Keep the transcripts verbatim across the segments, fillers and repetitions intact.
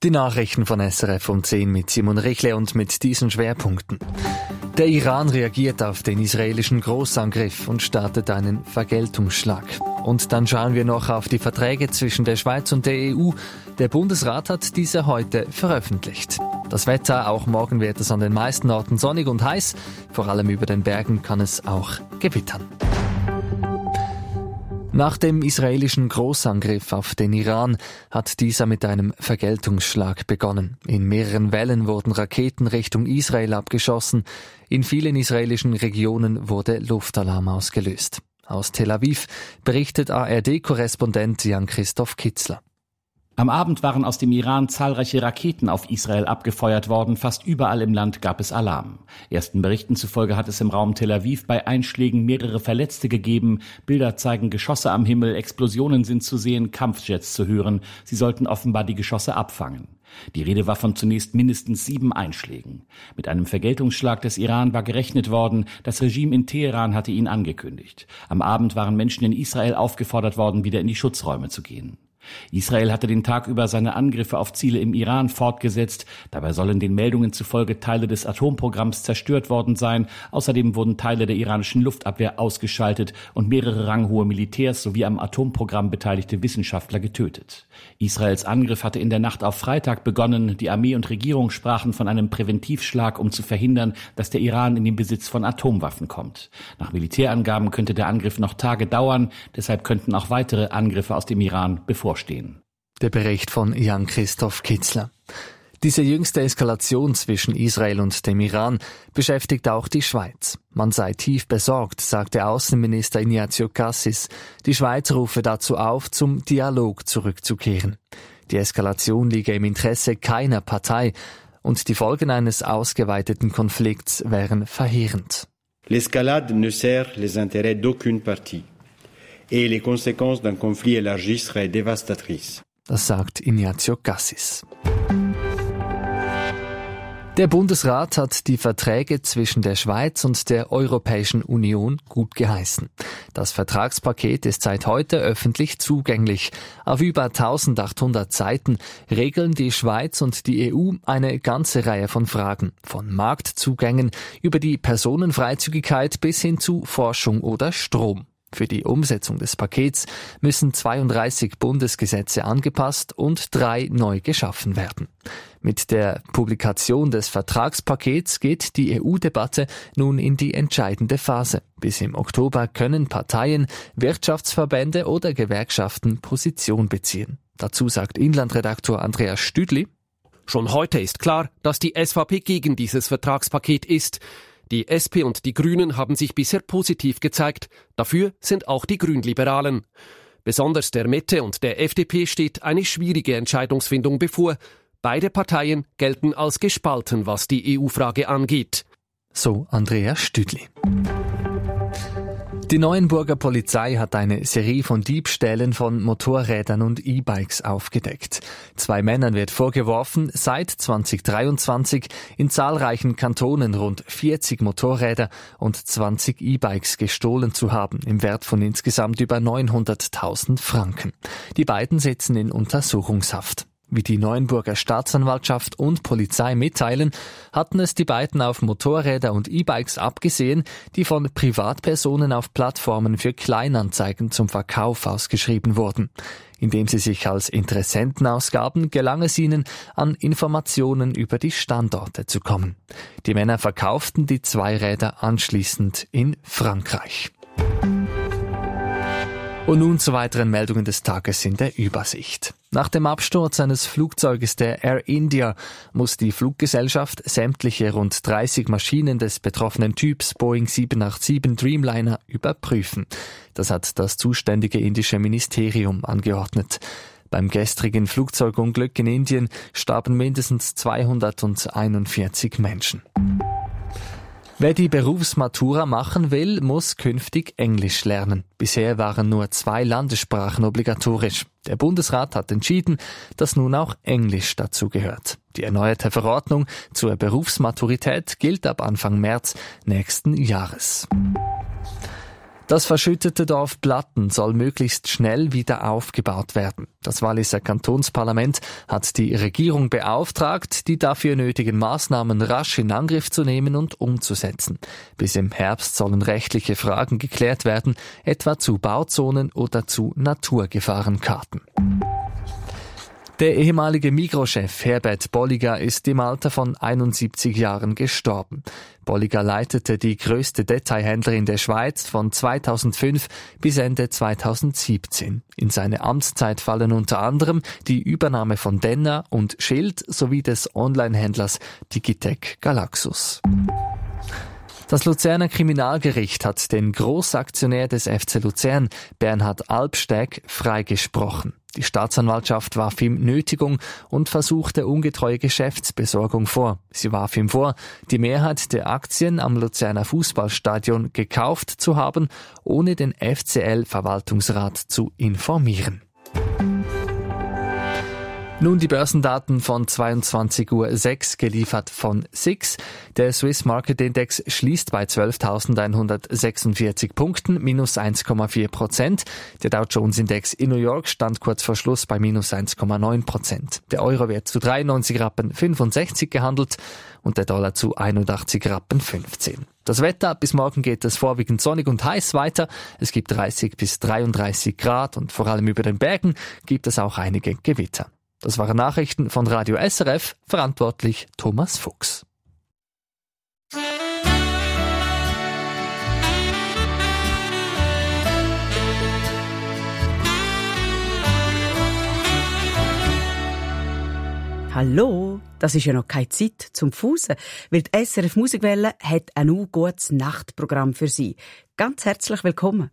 Die Nachrichten von S R F um zehn mit Simon Richle und mit diesen Schwerpunkten. Der Iran reagiert auf den israelischen Großangriff und startet einen Vergeltungsschlag. Und dann schauen wir noch auf die Verträge zwischen der Schweiz und der E U. Der Bundesrat hat diese heute veröffentlicht. Das Wetter, auch morgen wird es an den meisten Orten sonnig und heiß. Vor allem über den Bergen kann es auch gewittern. Nach dem israelischen Großangriff auf den Iran hat dieser mit einem Vergeltungsschlag begonnen. In mehreren Wellen wurden Raketen Richtung Israel abgeschossen. In vielen israelischen Regionen wurde Luftalarm ausgelöst. Aus Tel Aviv berichtet A R D-Korrespondent Jan-Christoph Kitzler. Am Abend waren aus dem Iran zahlreiche Raketen auf Israel abgefeuert worden. Fast überall im Land gab es Alarm. Ersten Berichten zufolge hat es im Raum Tel Aviv bei Einschlägen mehrere Verletzte gegeben. Bilder zeigen Geschosse am Himmel, Explosionen sind zu sehen, Kampfjets zu hören. Sie sollten offenbar die Geschosse abfangen. Die Rede war von zunächst mindestens sieben Einschlägen. Mit einem Vergeltungsschlag des Iran war gerechnet worden. Das Regime in Teheran hatte ihn angekündigt. Am Abend waren Menschen in Israel aufgefordert worden, wieder in die Schutzräume zu gehen. Israel hatte den Tag über seine Angriffe auf Ziele im Iran fortgesetzt. Dabei sollen den Meldungen zufolge Teile des Atomprogramms zerstört worden sein. Außerdem wurden Teile der iranischen Luftabwehr ausgeschaltet und mehrere ranghohe Militärs sowie am Atomprogramm beteiligte Wissenschaftler getötet. Israels Angriff hatte in der Nacht auf Freitag begonnen. Die Armee und Regierung sprachen von einem Präventivschlag, um zu verhindern, dass der Iran in den Besitz von Atomwaffen kommt. Nach Militärangaben könnte der Angriff noch Tage dauern. Deshalb könnten auch weitere Angriffe aus dem Iran bevorstehen. Der Bericht von Jan-Christoph Kitzler. Diese jüngste Eskalation zwischen Israel und dem Iran beschäftigt auch die Schweiz. Man sei tief besorgt, sagte Außenminister Ignazio Cassis. Die Schweiz rufe dazu auf, zum Dialog zurückzukehren. Die Eskalation liege im Interesse keiner Partei und die Folgen eines ausgeweiteten Konflikts wären verheerend. L'escalade ne sert les intérêts d'aucune partie. Et les conséquences d'un conflit élargi seraient dévastatrices. Das sagt Ignazio Cassis. Der Bundesrat hat die Verträge zwischen der Schweiz und der Europäischen Union gut geheißen. Das Vertragspaket ist seit heute öffentlich zugänglich. Auf über eintausendachthundert Seiten regeln die Schweiz und die E U eine ganze Reihe von Fragen. Von Marktzugängen über die Personenfreizügigkeit bis hin zu Forschung oder Strom. Für die Umsetzung des Pakets müssen zweiunddreißig Bundesgesetze angepasst und drei neu geschaffen werden. Mit der Publikation des Vertragspakets geht die E U-Debatte nun in die entscheidende Phase. Bis im Oktober können Parteien, Wirtschaftsverbände oder Gewerkschaften Position beziehen. Dazu sagt Inlandredaktor Andreas Stüdli: Schon heute ist klar, dass die S V P gegen dieses Vertragspaket ist. Die S P und die Grünen haben sich bisher positiv gezeigt. Dafür sind auch die Grünliberalen. Besonders der Mitte und der F D P steht eine schwierige Entscheidungsfindung bevor. Beide Parteien gelten als gespalten, was die E U-Frage angeht. So Andreas Stüdli. Die Neuenburger Polizei hat eine Serie von Diebstählen von Motorrädern und E-Bikes aufgedeckt. Zwei Männern wird vorgeworfen, seit zweitausenddreiundzwanzig in zahlreichen Kantonen rund vierzig Motorräder und zwanzig E-Bikes gestohlen zu haben, im Wert von insgesamt über neunhunderttausend Franken. Die beiden sitzen in Untersuchungshaft. Wie die Neuenburger Staatsanwaltschaft und Polizei mitteilen, hatten es die beiden auf Motorräder und E-Bikes abgesehen, die von Privatpersonen auf Plattformen für Kleinanzeigen zum Verkauf ausgeschrieben wurden. Indem sie sich als Interessenten ausgaben, gelang es ihnen, an Informationen über die Standorte zu kommen. Die Männer verkauften die Zweiräder anschließend in Frankreich. Und nun zu weiteren Meldungen des Tages in der Übersicht. Nach dem Absturz eines Flugzeuges der Air India muss die Fluggesellschaft sämtliche rund dreißig Maschinen des betroffenen Typs Boeing sieben acht sieben Dreamliner überprüfen. Das hat das zuständige indische Ministerium angeordnet. Beim gestrigen Flugzeugunglück in Indien starben mindestens zweihunderteinundvierzig Menschen. Wer die Berufsmatura machen will, muss künftig Englisch lernen. Bisher waren nur zwei Landessprachen obligatorisch. Der Bundesrat hat entschieden, dass nun auch Englisch dazu gehört. Die erneuerte Verordnung zur Berufsmaturität gilt ab Anfang März nächsten Jahres. Das verschüttete Dorf Platten soll möglichst schnell wieder aufgebaut werden. Das Walliser Kantonsparlament hat die Regierung beauftragt, die dafür nötigen Maßnahmen rasch in Angriff zu nehmen und umzusetzen. Bis im Herbst sollen rechtliche Fragen geklärt werden, etwa zu Bauzonen oder zu Naturgefahrenkarten. Der ehemalige Migros-Chef Herbert Bolliger ist im Alter von einundsiebzig Jahren gestorben. Bolliger leitete die größte Detailhändlerin der Schweiz von zweitausendfünf bis Ende zweitausendsiebzehn. In seine Amtszeit fallen unter anderem die Übernahme von Denner und Schild sowie des Onlinehändlers Digitec Galaxus. Das Luzerner Kriminalgericht hat den Grossaktionär des F C Luzern, Bernhard Albsteg, freigesprochen. Die Staatsanwaltschaft warf ihm Nötigung und versuchte ungetreue Geschäftsbesorgung vor. Sie warf ihm vor, die Mehrheit der Aktien am Luzerner Fußballstadion gekauft zu haben, ohne den F C L-Verwaltungsrat zu informieren. Nun die Börsendaten von zweiundzwanzig Uhr sechs, geliefert von S I X. Der Swiss Market Index schließt bei zwölftausendeinhundertsechsundvierzig Punkten, minus eins Komma vier Prozent. Der Dow Jones Index in New York stand kurz vor Schluss bei minus eins Komma neun Prozent. Der Euro wird zu dreiundneunzig Rappen fünfundsechzig gehandelt und der Dollar zu einundachtzig Rappen fünfzehn. Das Wetter: bis morgen geht es vorwiegend sonnig und heiß weiter. Es gibt dreißig bis dreiunddreißig Grad und vor allem über den Bergen gibt es auch einige Gewitter. Das waren Nachrichten von Radio S R F, verantwortlich Thomas Fuchs. Hallo, das ist ja noch keine Zeit zum Fusen, weil die S R F Musikwelle hat ein u gutes Nachtprogramm für Sie. Ganz herzlich willkommen.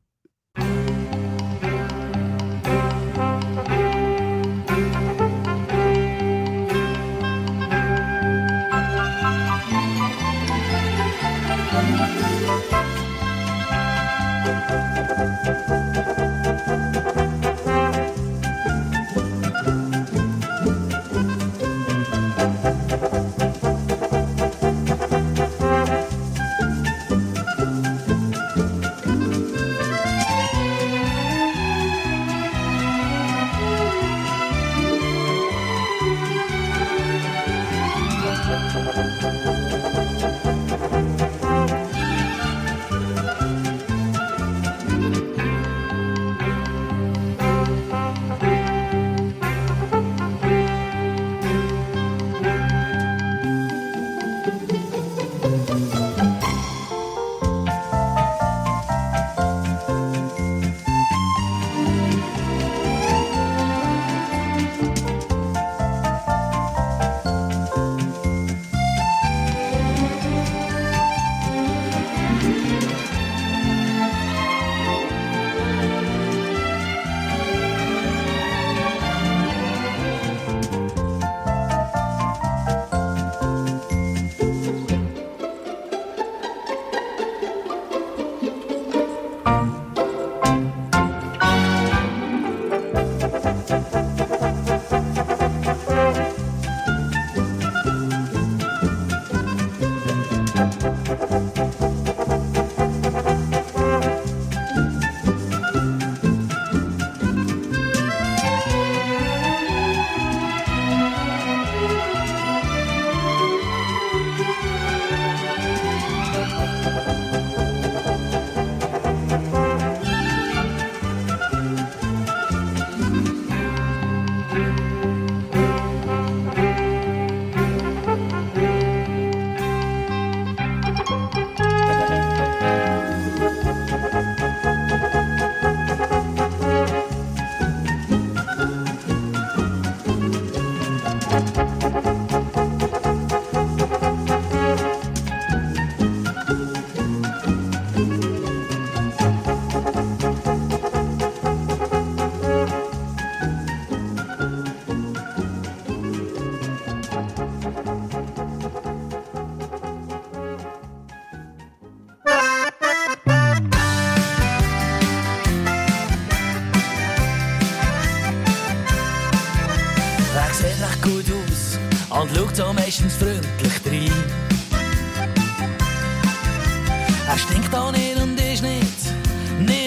und schaut so meistens freundlich rein. Er stinkt auch nicht und ist nicht,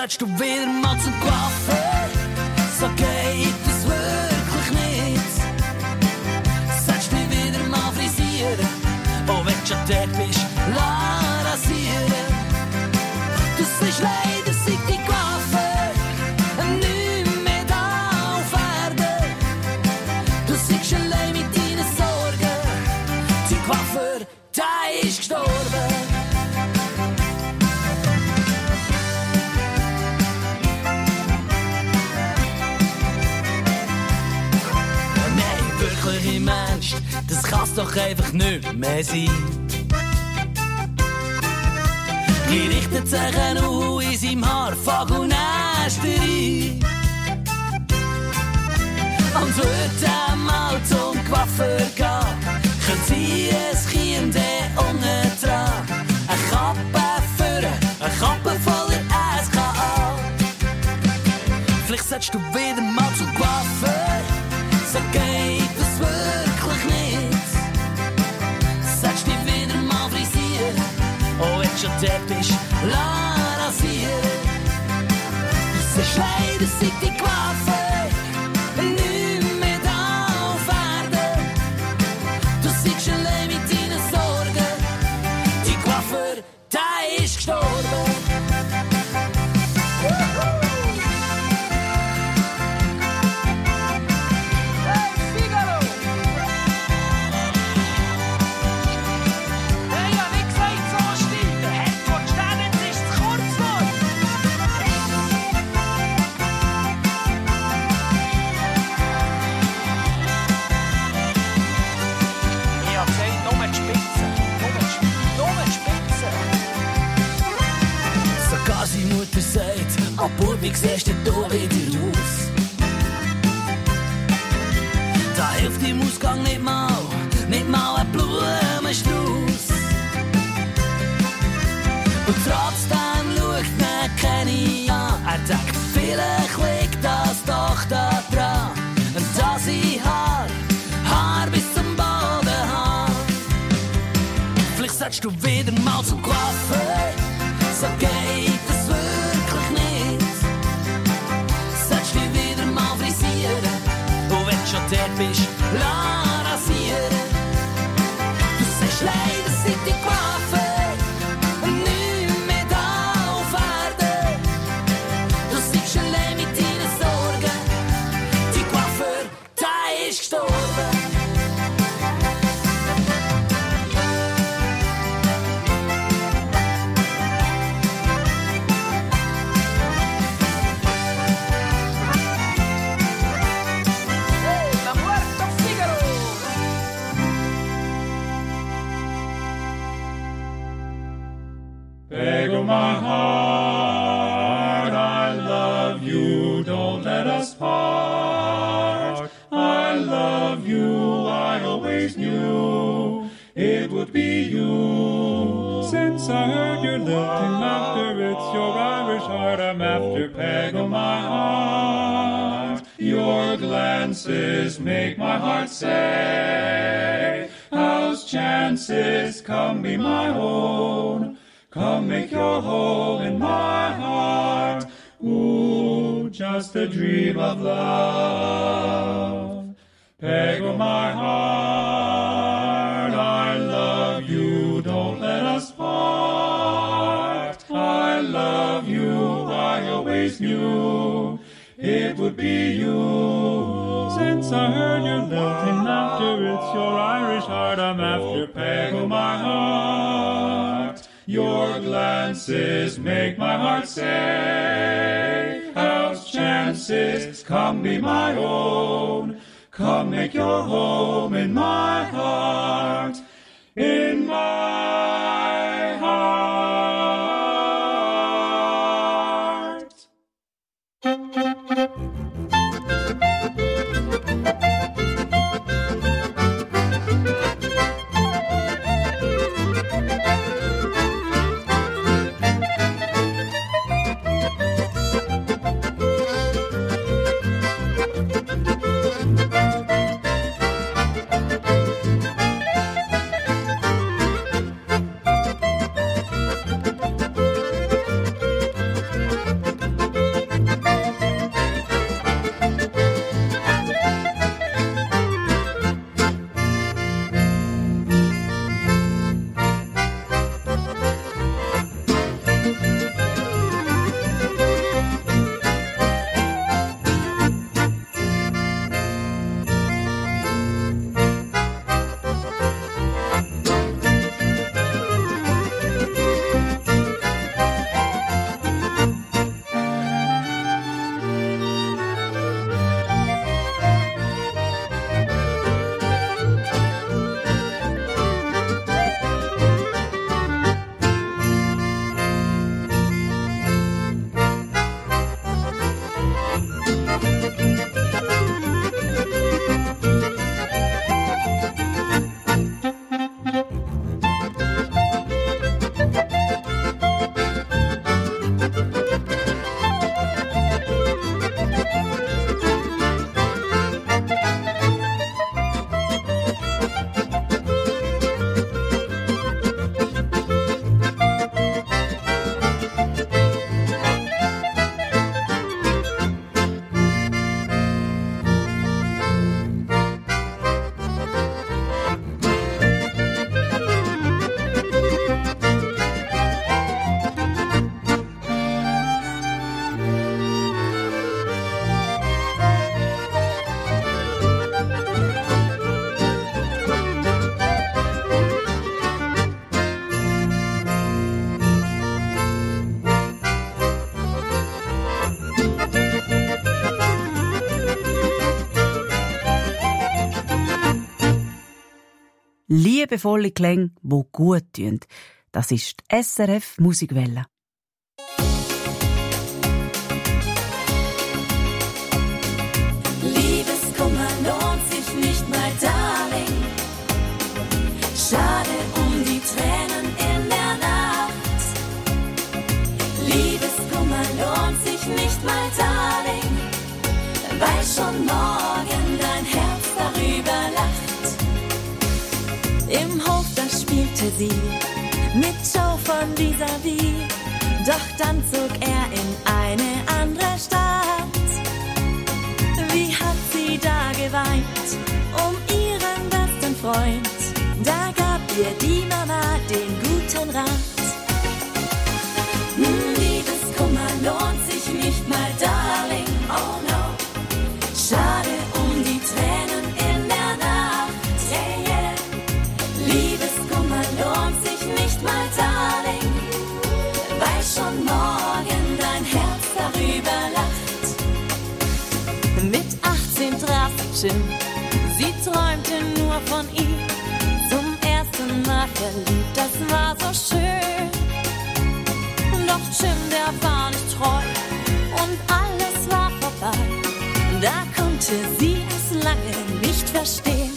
sollst du wieder mal zum Coiffeur. So geht es wirklich nicht. Sollst du wieder mal frisieren. Oh, wenn du schon dort bist, lass rasieren. Du siehst leider seit die Coiffeur nicht mehr da auf Erden. Du siehst allein mit deinen Sorgen. Die Coiffeur, der ist gestorben. Mensch, das kann's doch einfach nicht mehr sein. Die richtet sich ein U in seinem Haar, Fagunästerei. Und würde er mal zum Coiffeur gehen, können sie es Kind unten dran. Eine Kappe führen, eine Kappe voller S K A. Vielleicht solltest du wieder mal zum Coiffeur, so geht es wirklich nicht. Sollst dich wieder mal frisieren, oh, wenn du schon dort bist, lass rasieren. Du siehst leider seit die Coiffeur nicht mehr da auf Erden. Du siehst allein mit deinen Sorgen. Die Coiffeur, der ist gestorben. Aber wie siehst du da wieder aus? Da hilft im Ausgang nicht mal, nicht mal ein Blumenstrauß. Und trotzdem schaut ihn keine an. Er denkt, vielleicht liegt das doch da dran. Und dass ich Haar, Haar bis zum Boden habe. Vielleicht sollst du wieder mal zum Coiffeur, so geht es wirklich nicht. Sollst dich wieder mal frisieren, und wenn du schon dort bist, lass rasieren. Du siehst leider seit die Coiffeur nicht mehr da auf Erden. Du siehst allein mit deinen Sorgen. Die Coiffeur, der ist gestorben. Peg, my heart, I love you, don't let us part. I love you, I always knew it would be you. Since I heard your lilting laughter, it's your Irish heart I'm after, Peg, oh my heart. Your glances make my heart say, how's chances, come be my own. Come make your home in my heart. Ooh, just a dream of love. Peg, oh my heart, I love you, don't let us part. I love you, I always knew it would be you. Since I heard your lilting laughter, it's your Irish heart I'm after, Peg, oh my heart. Your glances make my heart say, how's chances, come be my own. Come make your home in my heart, in my heart. Liebevolle Klänge, die gut tun. Das ist die S R F Musikwelle. Liebeskummer lohnt sich nicht mal, Darling. Schade um die Tränen in der Nacht. Liebeskummer lohnt sich nicht mal, Darling, weil schon morgen dein Herz darüber lacht. Im Hof, da spielte sie mit Joe von Vis-a-Vis, doch dann zog er in eine andere Stadt. Wie hat sie da geweint um ihren besten Freund? Da gab ihr die Mama den guten Rat. Hm, Liebeskummer lohnt sich nicht mal, Darling, oh no. Schade um die Tränen in der Nacht, yeah, yeah. Liebeskummer lohnt sich nicht mal, Darling, weil schon morgen dein Herz darüber lacht. Mit achtzehn traf sie Jim, sie träumte nur von ihm. Zum ersten Mal verliebt, das war so schön. Doch Jim, der war nicht treu und alles war vorbei. Da konnte sie es lange nicht verstehen.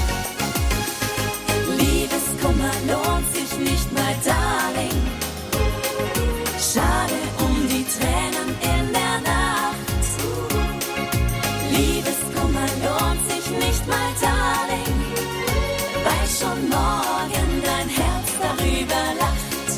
Liebeskummer lohnt sich nicht mal, Darling. Schade um die Tränen in der Nacht. Liebeskummer lohnt sich nicht mal, Darling, weil schon morgen dein Herz darüber lacht.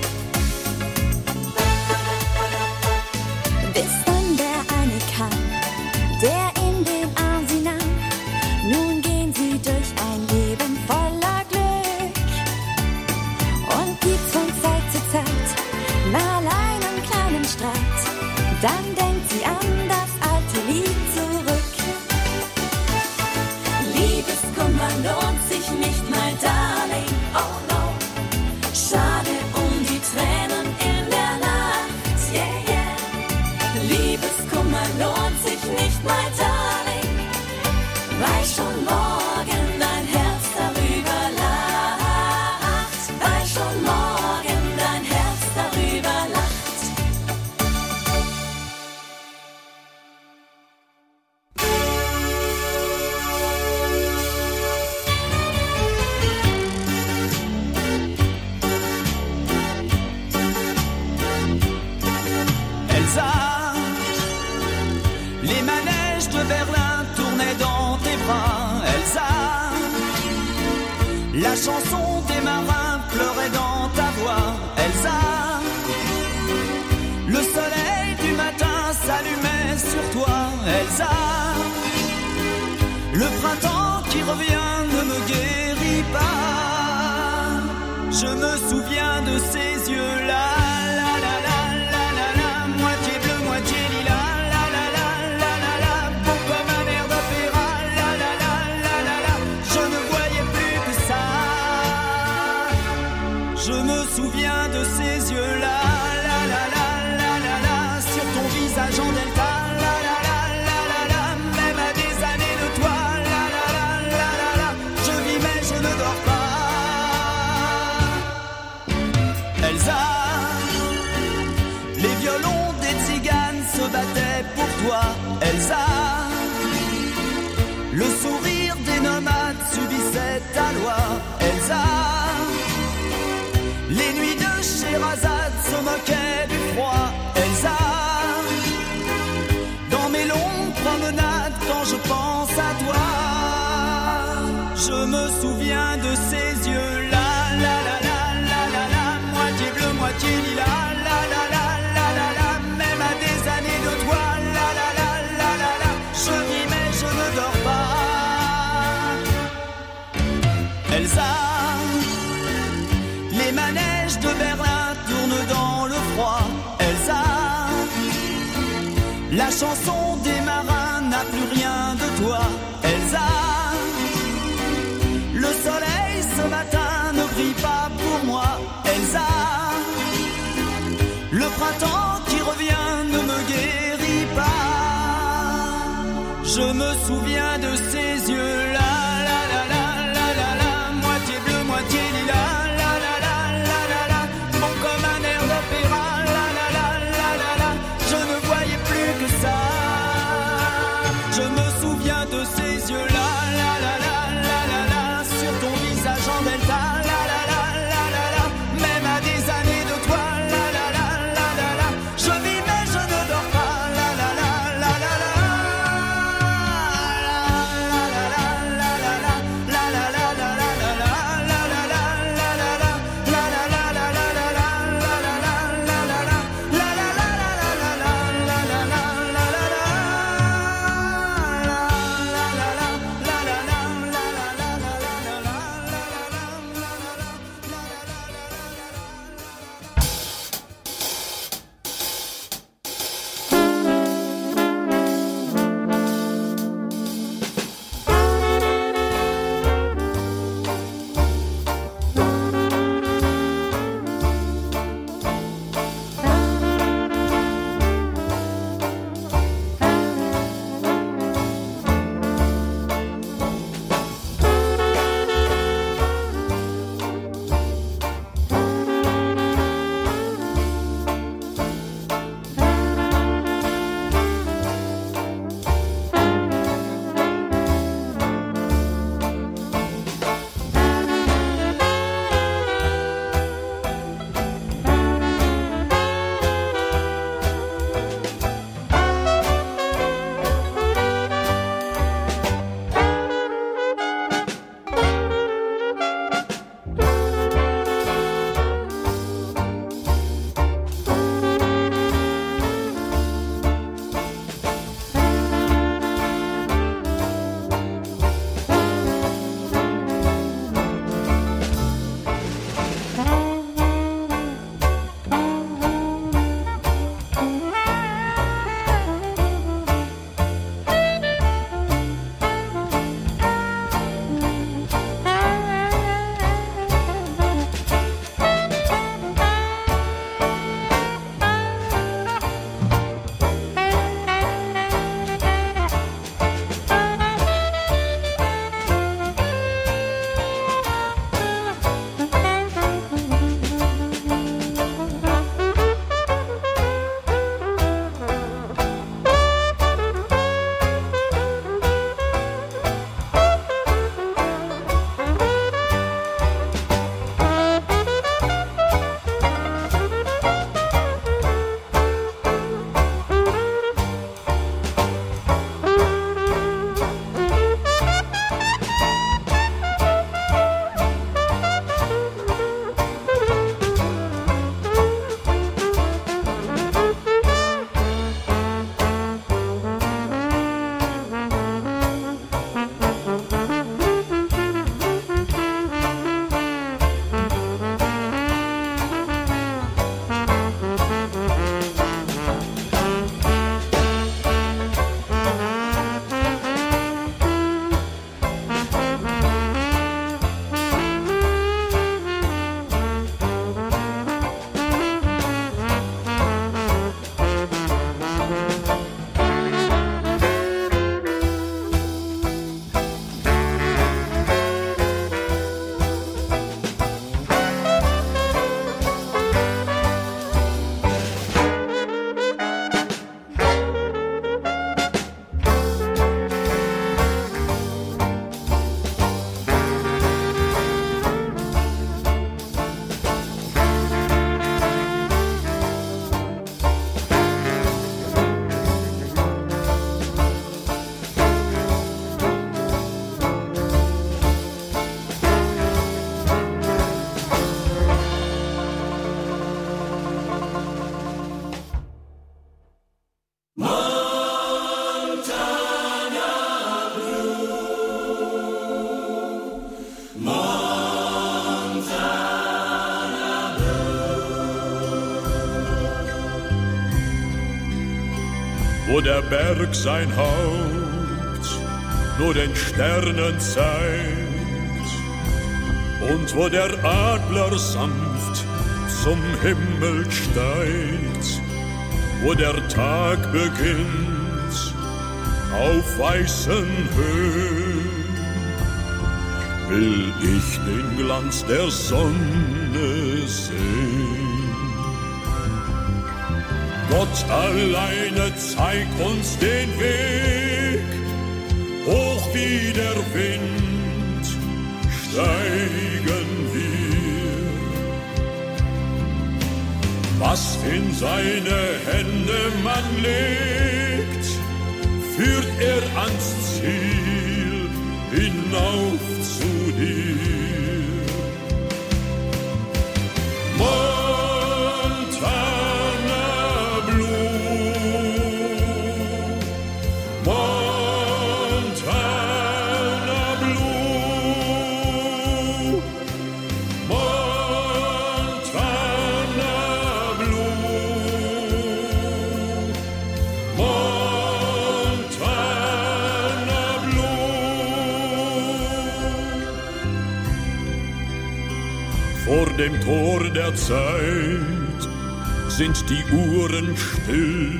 Bis dann der eine kam, der in den Arm sie nahm. Nun gehen sie durch ein Leben voller Glück und gibt's von Zeit zu Zeit mal einen kleinen Streit. Dann denkt sie an das alte Lied zurück. Liebeskummer lohnt sich nicht mal, Darling, oh no. Schade um die Tränen in der Nacht, yeah, yeah. Liebeskummer lohnt sich nicht mal, Darling, weil schon morgen dein Herz darüber lacht, weil schon morgen dein Herz darüber lacht. Elsa, les manèges de Berlin tournaient dans tes bras. Elsa, la chanson des marins pleurait dans ta voix. Elsa, le soleil du matin s'allumait sur toi. Elsa, le printemps qui revient ne me guérit pas. Je me souviens de ces yeux-là. Je me souviens de ces yeux-là, la la la la la la, sur ton visage en delta, la la la la la la, même à des années de toi, la la la la la la, je vis mais je ne dors pas. Elsa, les violons des tziganes se battaient pour toi. Elsa, le sourire des nomades subissait ta loi. Elsa, les nuits de Sherazade se moquaient du froid. Elsa, dans mes longues promenades quand je pense à toi, je me souviens de ces yeux-là, la la la la la la, moitié bleu, moitié lilas, la la la la la la, même à des années de toi, la la la la la la, je vis mais je ne dors pas. Elsa, les manèges de Berlin tournent dans le froid. Elsa, la chanson des marins n'a plus rien de toi. Elsa, le soleil ce matin ne brille pas pour moi. Elsa, le printemps qui revient ne me guérit pas. Je me souviens de ces yeux-là, la la la la la la, moitié wo der Berg sein Haupt nur den Sternen zeigt und wo der Adler sanft zum Himmel steigt, wo der Tag beginnt auf weißen Höhen, will ich den Glanz der Sonne sehen. Gott alleine zeigt uns den Weg, hoch wie der Wind steigen wir. Was in seine Hände man legt, führt er ans Ziel hinauf zu dir. Montana Blue, Montana Blue, Montana Blue, Montana Blue. Vor dem Tor der Zeit sind die Uhren still,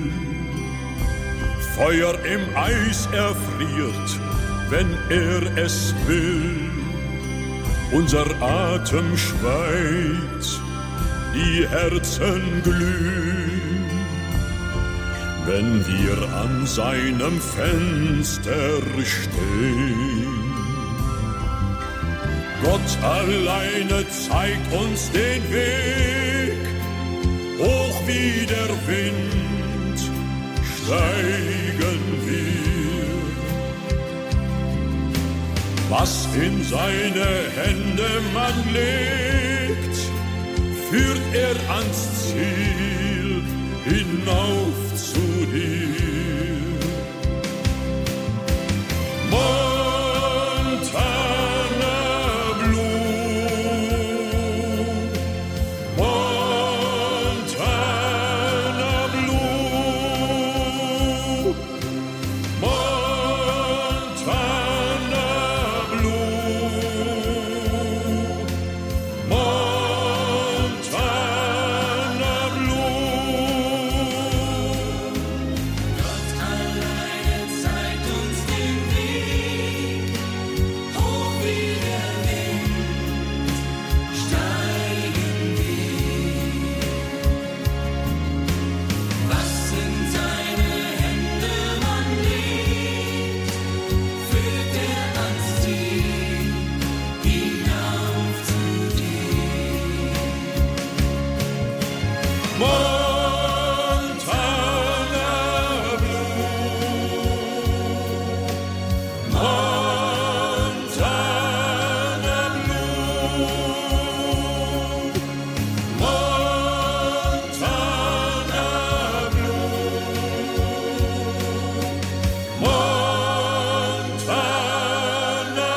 Feuer im Eis erfriert, wenn er es will. Unser Atem schweigt, die Herzen glühen, wenn wir an seinem Fenster stehen. Gott alleine zeigt uns den Weg, hoch wie der Wind steigen wir. Was in seine Hände man legt, führt er ans Ziel hinauf zu dir. Montana Blue, Montana Blue, Montana Blue, Montana Blue. Gott alleine zeigt uns den Weg, hoch wie der Wind steigen wir. Was in seine Hände man legt, führt er ans Ziel hinauf zu dir. Montana Blue, Montana Blue, Montana Blue, Montana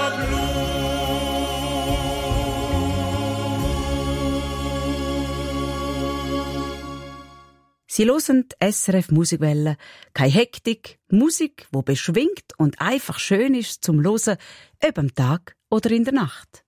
Sie hören die S R F Musikwelle. Keine Hektik, Musik, die beschwingt und einfach schön ist zum Hören, ob am Tag oder in der Nacht.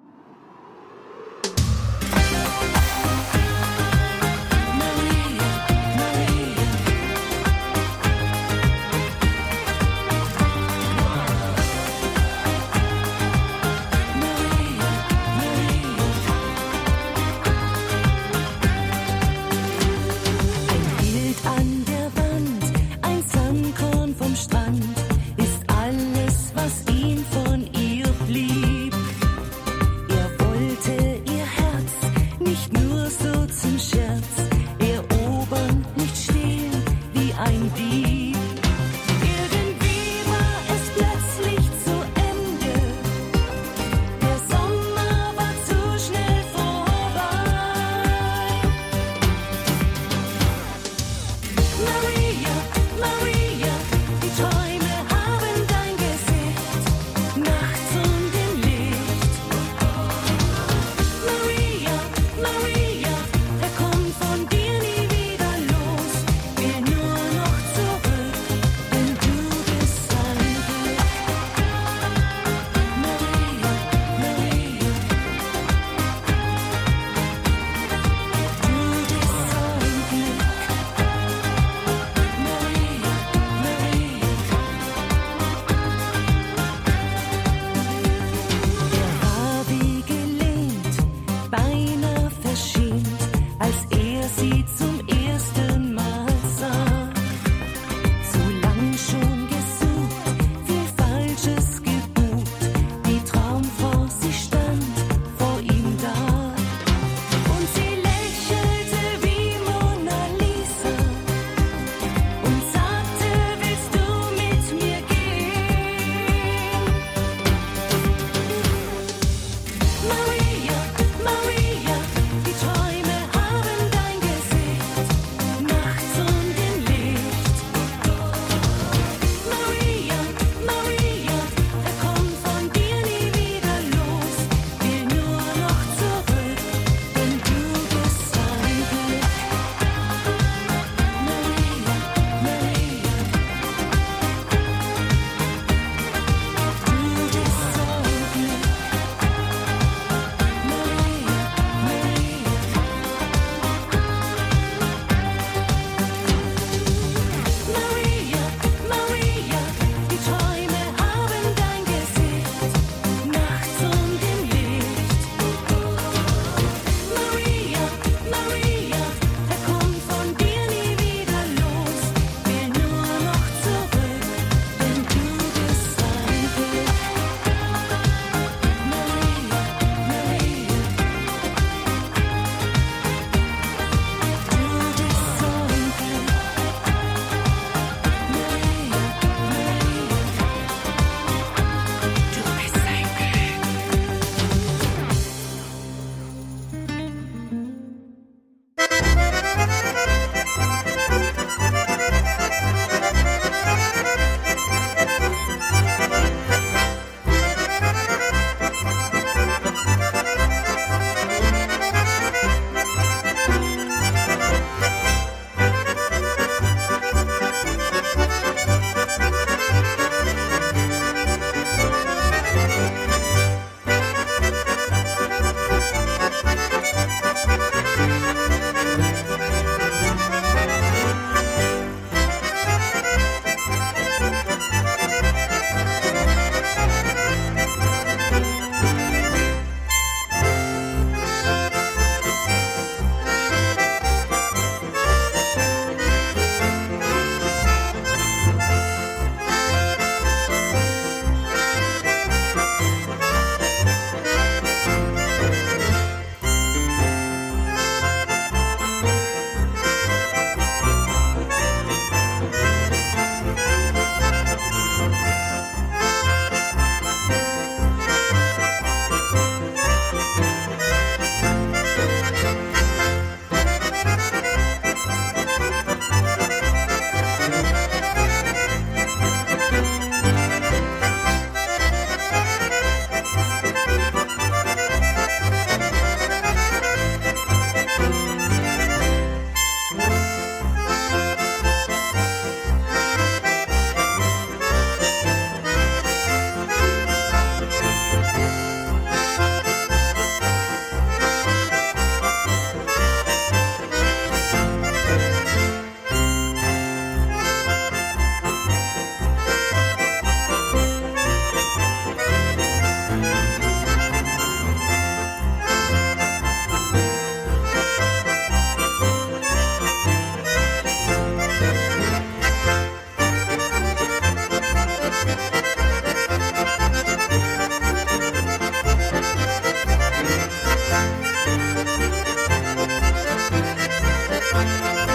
Ein Bild an der Wand, ein Sandkorn vom Strand, ist alles, was ihm von ihr blieb.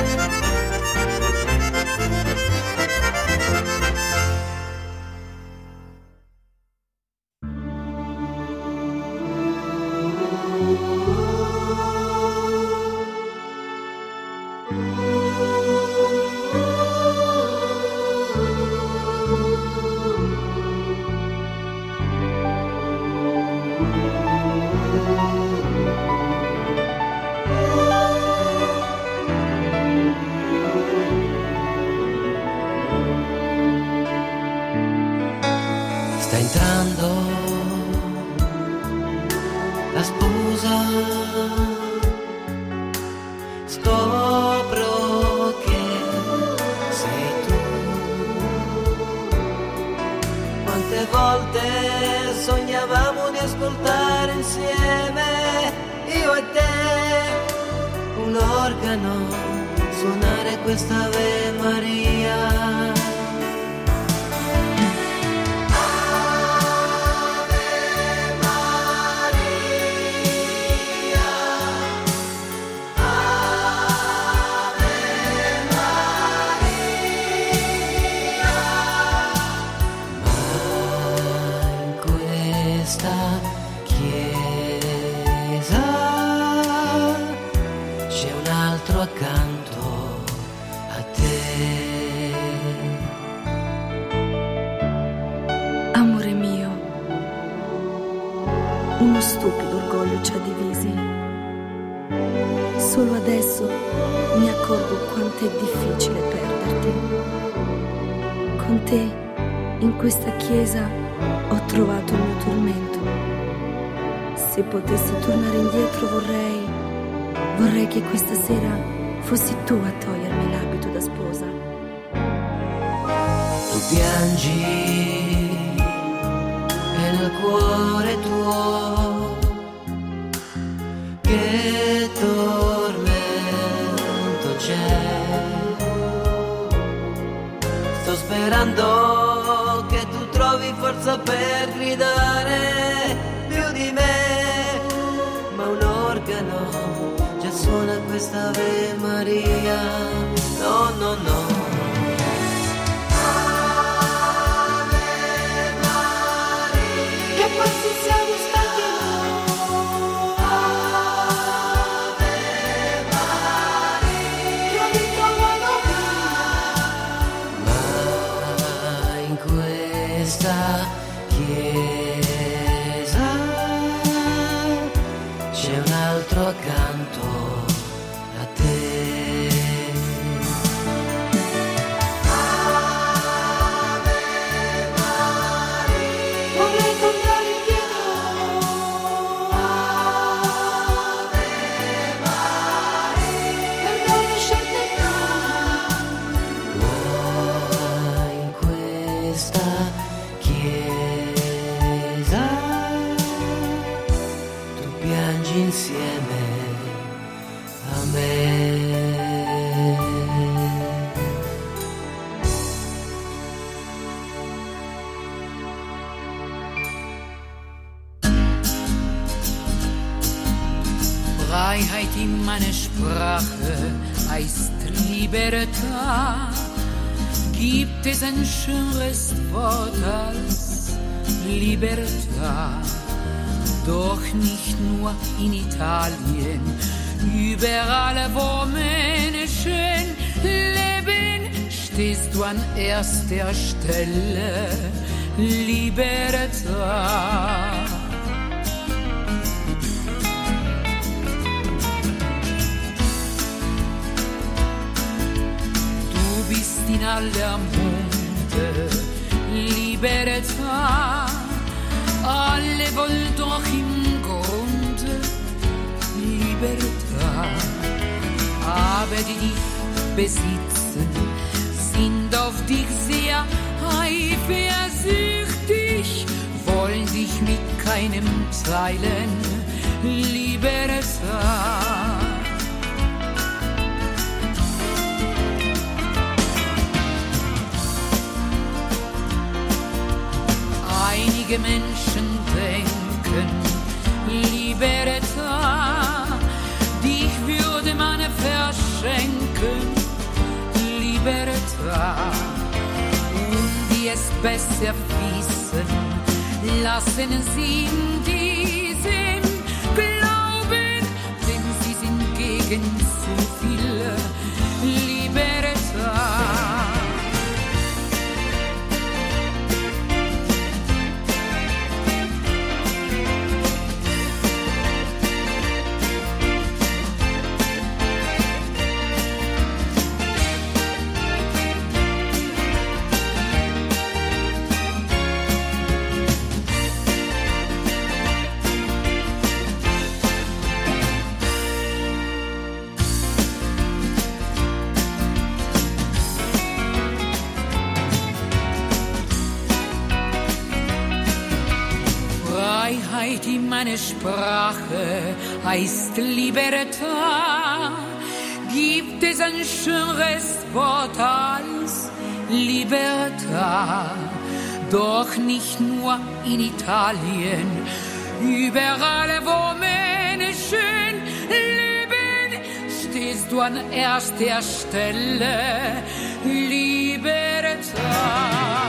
Sta entrando la sposa, scopro che sei tu. Quante volte sognavamo di ascoltare insieme, io e te, un organo, suonare questa Ave Maria. Accanto a te, amore mio, uno stupido orgoglio ci ha divisi. Solo adesso mi accorgo quanto è difficile perderti. Con te in questa chiesa ho trovato il mio tormento. Se potessi tornare indietro vorrei Vorrei che questa sera fossi tu a togliermi l'abito da sposa. Tu piangi e nel cuore tuo che tormento c'è. Sto sperando che tu trovi forza per gridare più di me, ma un organo suona questa Ave Maria, no, no, no. Ave Maria, che passi siamo stati noi. Ave Maria, che ho detto vado via. Ma in questa chiesa c'è un altro accanto. Freiheit in meine Sprache heißt Libertà. Gibt es ein schöneres Wort als Libertà? Doch nicht nur in Italien, überall wo Menschen leben, stehst du an erster Stelle, Libertà. In aller Munde Libertà, alle wollen doch im Grunde Libertà, aber die dich besitzen, sind auf dich sehr eifersüchtig, wollen dich mit keinem teilen, Libertà. Einige Menschen denken, Libertà, dich würde man verschenken, Libertà. Und die es besser wissen, lassen sie in diesem Glauben, denn sie sind gegen zu viel Libertà. Freiheit in meiner Sprache heißt Libertà. Gibt es ein schöneres Wort als Libertà? Doch nicht nur in Italien, überall wo Menschen leben, stehst du an erster Stelle, Libertà.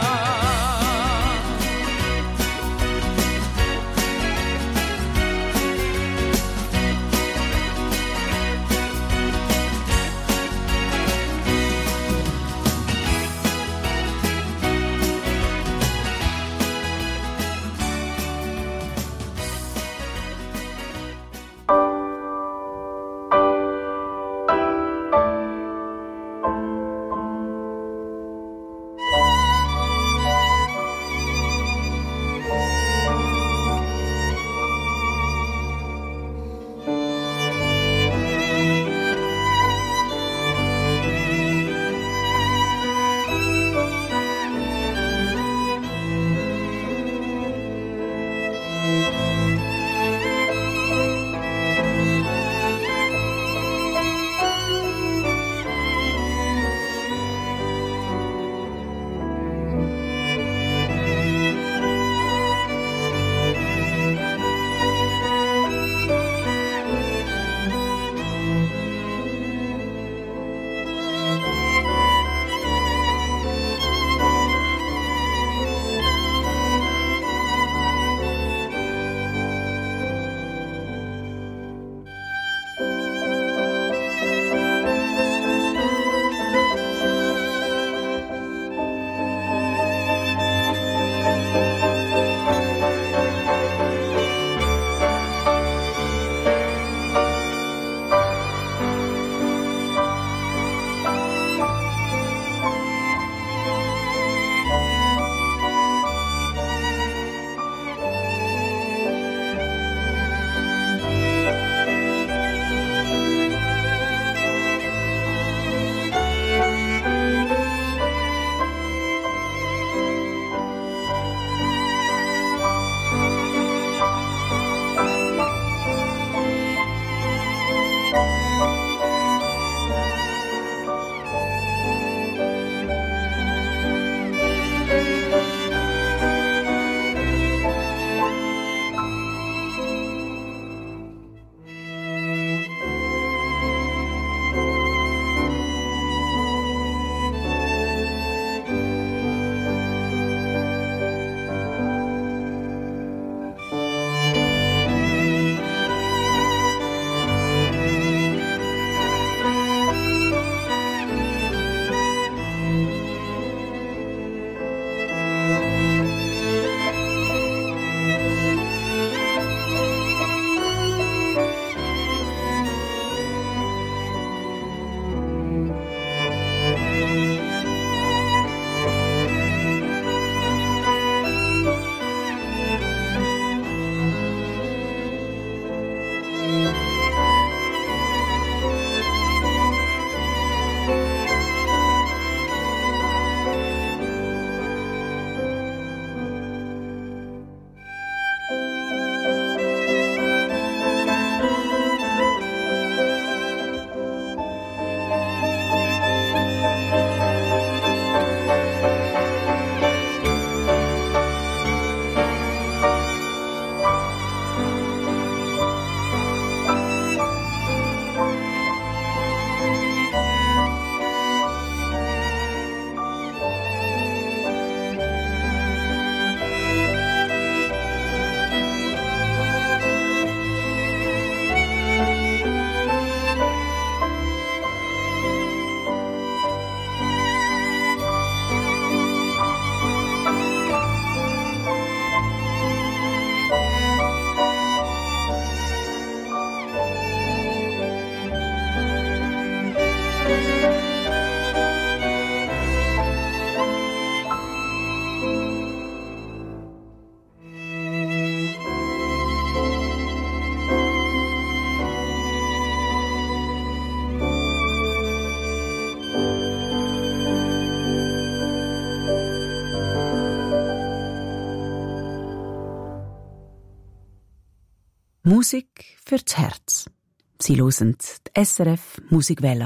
Musik fürs Herz. Sie hören die S R F Musikwelle.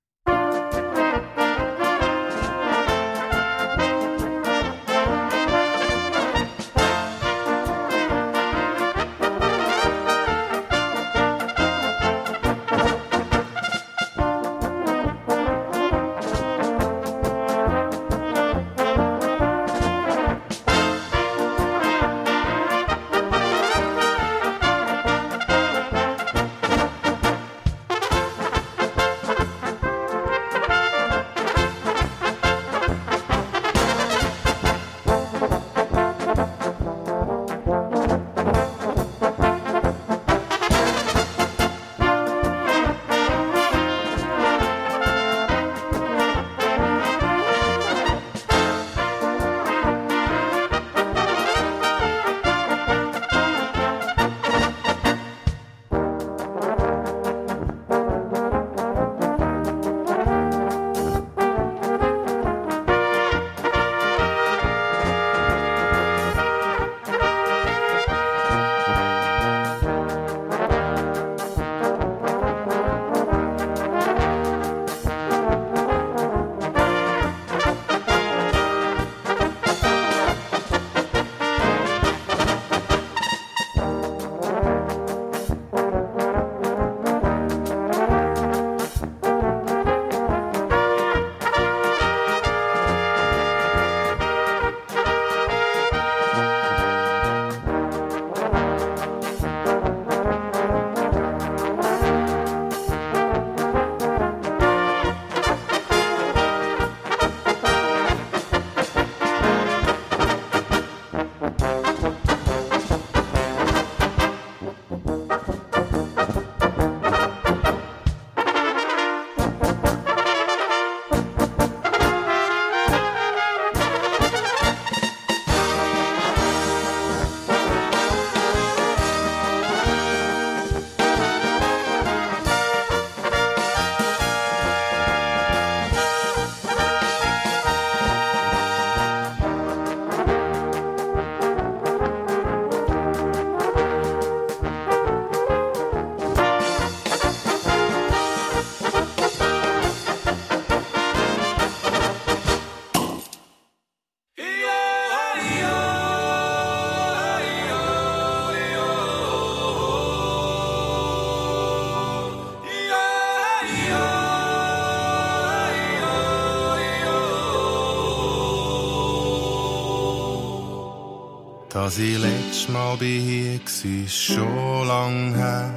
Als ich letztes Mal bei hier war, ist schon lang her.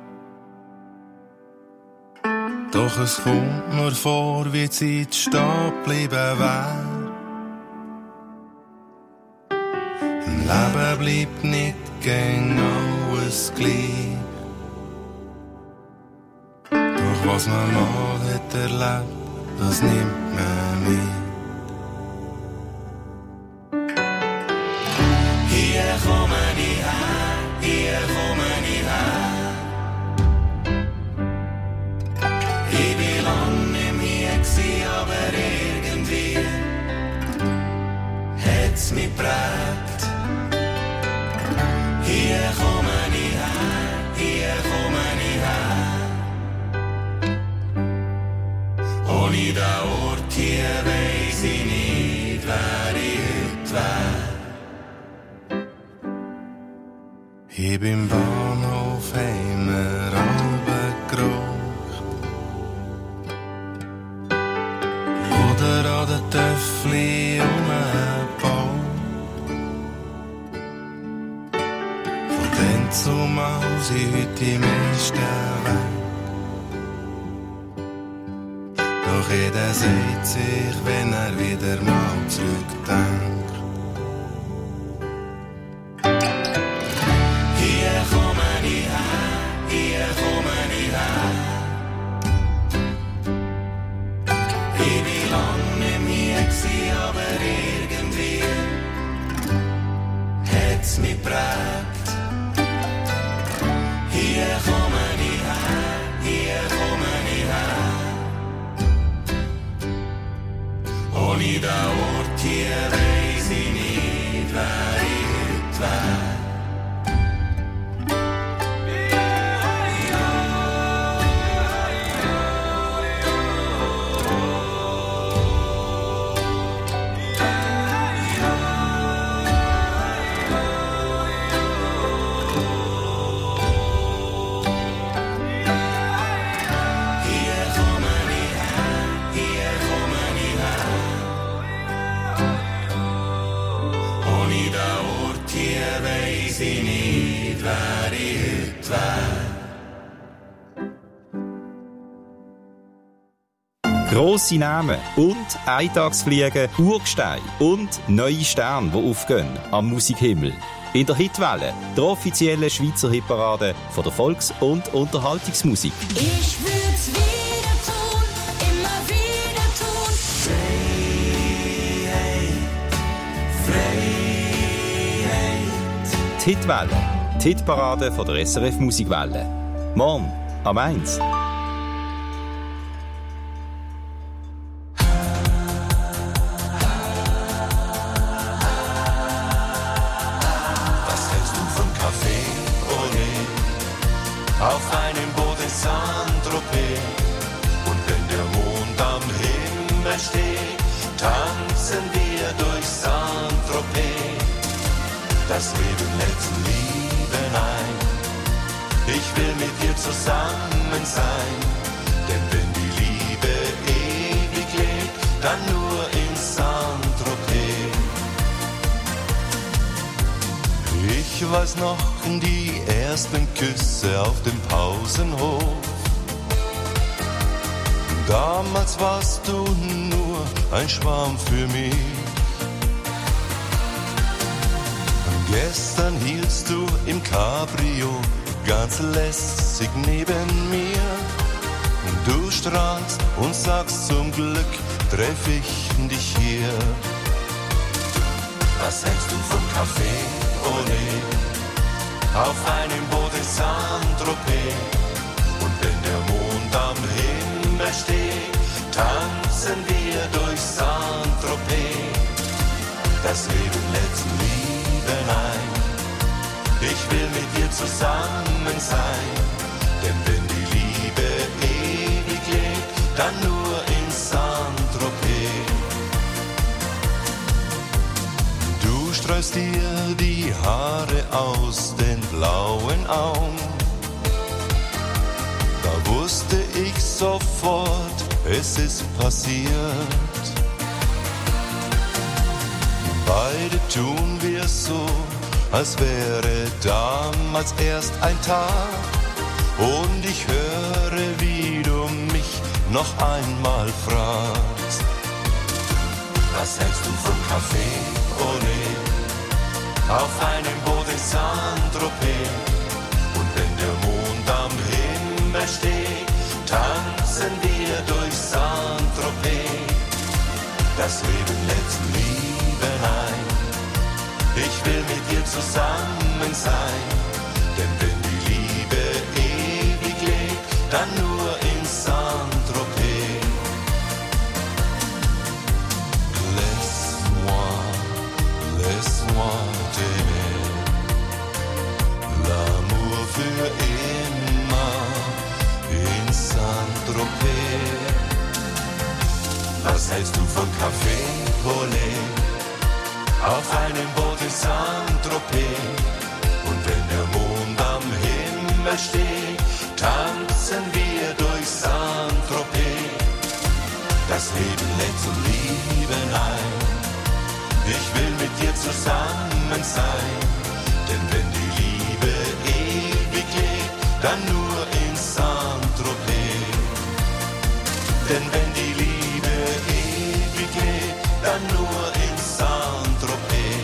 Doch es kommt mir vor, wie die Zeit stehen geblieben wär. Im Leben bleibt nicht genau alles gleich. Doch was man mal hat erlebt, das nimmt man mit. Hier komme ich her. Ich bin lang nicht mehr gewesen, aber irgendwie hat's mich geprägt. Hier komme ich her, hier komme ich her. Ohne den Ort hier weiss ich nicht, wer ich heute wär. Ich bin im Bahnhof heimer runtergeraucht. Oder an den Töffli umgebaut. Von dann zumal sind heute die meisten weg. Doch jeder sagt sich, wenn er wieder mal zurückdenkt. Ohne den Ort hier weiss ich nicht, wer ich heute wär. weiss ich nicht, wer ich heute wär. Grosse Namen und Eintagsfliegen, Urgesteine und neue Sterne, die aufgehen am Musikhimmel. In der Hitwelle, der offiziellen Schweizer Hitparade von der Volks- und Unterhaltungsmusik. Ich würd's wieder tun, immer wieder tun. Freiheit, Freiheit. Die Hitwelle, die Hitparade von der S R F Musikwelle. Morgen am eins. Auf einem Boot in Saint-Tropez. Und wenn der Mond am Himmel steht, tanzen wir durch Saint-Tropez. Das Leben lädt zum Lieben ein. Ich will mit dir zusammen sein. Denn wenn die Liebe ewig lebt, dann nur in Saint-Tropez. Ich weiß noch die ersten Küsse auf dem Pausenhof. Damals warst du nur ein Schwarm für mich. Gestern hieltst du im Cabrio ganz lässig neben mir. Du strahlst und sagst, zum Glück treff ich dich hier. Was hältst du vom Café Olé? Auf einem Boot in Saint-Tropez. Und wenn der Mond am Himmel steht, tanzen wir durch Saint-Tropez. Das Leben lädt zum Lieben ein. Ich will mit dir zusammen sein. Denn wenn die Liebe ewig lebt, dann nur in Saint-Tropez. Du streust dir die Haare aus den blauen Augen. Da wusste ich sofort, es ist passiert. Beide tun wir so, als wäre damals erst ein Tag. Und ich höre, wie du mich noch einmal fragst. Was hältst du vom Café Olé? Auf einem Boot in Saint-Tropez. Und wenn der Mond am Himmel steht, tanzen wir durch Saint-Tropez. Das Leben lädt zum Lieben ein. Ich will mit dir zusammen sein. Denn wenn die Liebe ewig lebt, dann nur in Saint-Tropez. Laisse-moi, laisse-moi t'aimer. L'amour für immer in Saint-Tropez. Was hältst du von Café Olé? Auf einem Boot in Saint-Tropez. Und wenn der Mond am Himmel steht, tanzen wir durch Saint-Tropez. Das Leben lädt zum Lieben ein. Ich will mit dir zusammen sein. Denn wenn die Liebe ewig lebt, dann nur in Saint-Tropez. Denn wenn die Liebe ewig lebt, dann nur in Saint-Tropez.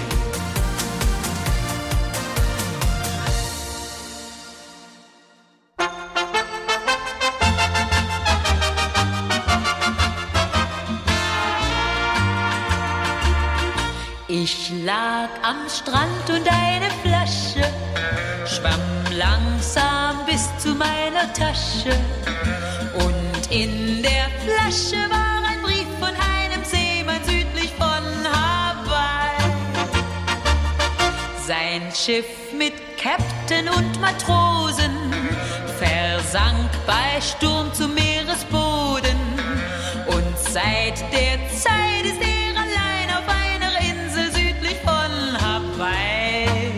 Ich lag am Strand und eine Flasche schwamm langsam bis zu meiner Tasche. Und in der Flasche war ein Brief von einem Seemann südlich von Hawaii. Sein Schiff mit Captain und Matrosen versank bei Sturm zum Meeresboden. Und seit der Zeit ist er allein auf einer Insel südlich von Hawaii.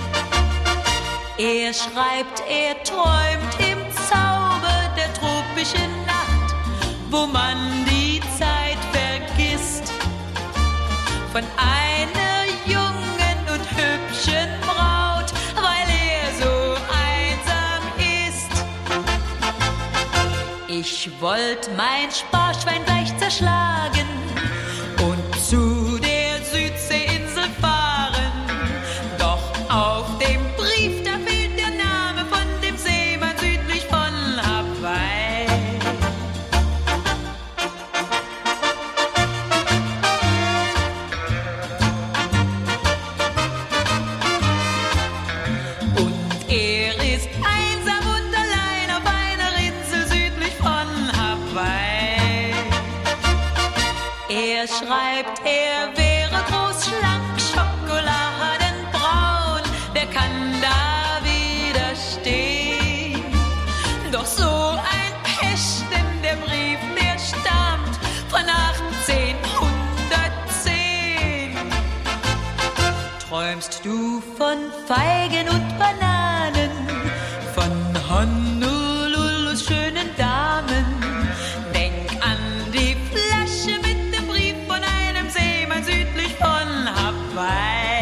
Er schreibt, er träumt im Zauber der tropischen Nacht, wo man die Zeit vergisst. Von einer jungen und hübschen Braut Ich wollt mein Sparschwein gleich zerschlagen und zu der Südseeinsel fahren. Doch auf dem Brief, da fehlt der Name von dem Seemann südlich von Hawaii. Und er ist einsam und allein auf einer Insel südlich von Hawaii. Er schreibt, er wäre groß, schlank, schokoladenbraun. Wer kann da widerstehen? Doch so ein Pech, denn der Brief, der stammt von achtzehnhundertzehn. Träumst du von Feigen und Bananen, von Honolulus schönen Damen? Denk an die Flasche mit dem Brief von einem Seemann südlich von Hawaii.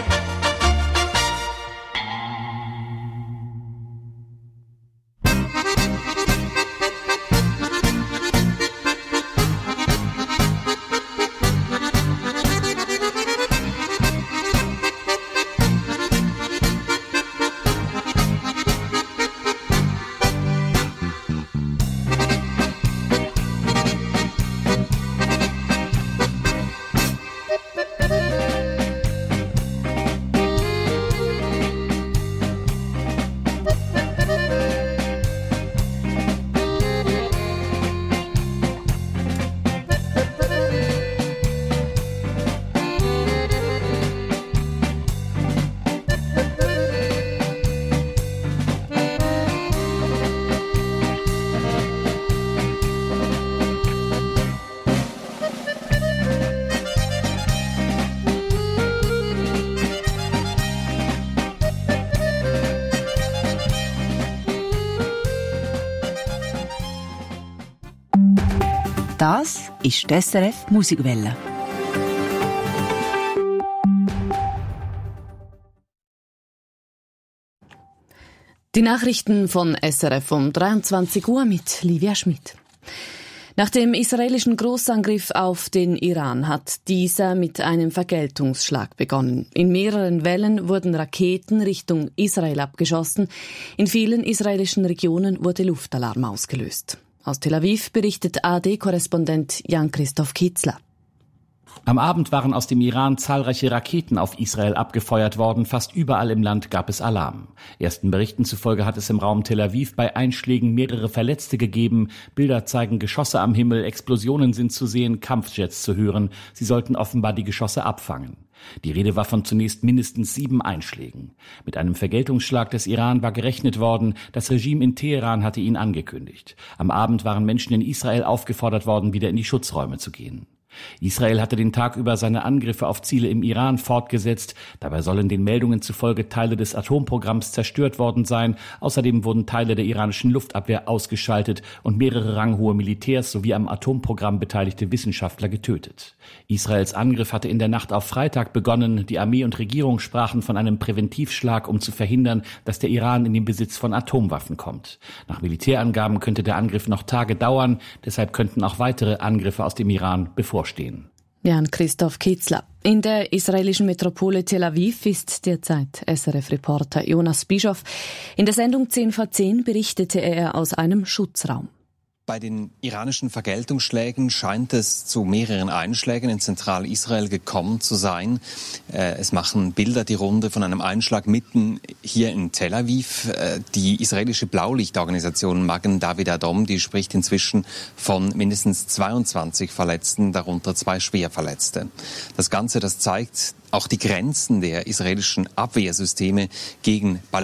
Das ist die S R F Musikwelle. Die Nachrichten von S R F um dreiundzwanzig Uhr mit Livia Schmidt. Nach dem israelischen Großangriff auf den Iran hat dieser mit einem Vergeltungsschlag begonnen. In mehreren Wellen wurden Raketen Richtung Israel abgeschossen. In vielen israelischen Regionen wurde Luftalarm ausgelöst. Aus Tel Aviv berichtet A R D-Korrespondent Jan-Christoph Kitzler. Am Abend waren aus dem Iran zahlreiche Raketen auf Israel abgefeuert worden. Fast überall im Land gab es Alarm. Ersten Berichten zufolge hat es im Raum Tel Aviv bei Einschlägen mehrere Verletzte gegeben. Bilder zeigen Geschosse am Himmel, Explosionen sind zu sehen, Kampfjets zu hören. Sie sollten offenbar die Geschosse abfangen. Die Rede war von zunächst mindestens sieben Einschlägen. Mit einem Vergeltungsschlag des Iran war gerechnet worden. Das Regime in Teheran hatte ihn angekündigt. Am Abend waren Menschen in Israel aufgefordert worden, wieder in die Schutzräume zu gehen. Israel hatte den Tag über seine Angriffe auf Ziele im Iran fortgesetzt. Dabei sollen den Meldungen zufolge Teile des Atomprogramms zerstört worden sein. Außerdem wurden Teile der iranischen Luftabwehr ausgeschaltet und mehrere ranghohe Militärs sowie am Atomprogramm beteiligte Wissenschaftler getötet. Israels Angriff hatte in der Nacht auf Freitag begonnen. Die Armee und Regierung sprachen von einem Präventivschlag, um zu verhindern, dass der Iran in den Besitz von Atomwaffen kommt. Nach Militärangaben könnte der Angriff noch Tage dauern. Deshalb könnten auch weitere Angriffe aus dem Iran bevorstehen. Jan-Christoph Kitzler. In der israelischen Metropole Tel Aviv ist derzeit S R F-Reporter Jonas Bischoff. In der Sendung zehn vor zehn berichtete er aus einem Schutzraum. Bei den iranischen Vergeltungsschlägen scheint es zu mehreren Einschlägen in Zentralisrael gekommen zu sein. Es machen Bilder die Runde von einem Einschlag mitten hier in Tel Aviv. Die israelische Blaulichtorganisation Magen David Adom, die spricht inzwischen von mindestens zweiundzwanzig Verletzten, darunter zwei Schwerverletzte. Das Ganze, das zeigt auch die Grenzen der israelischen Abwehrsysteme gegen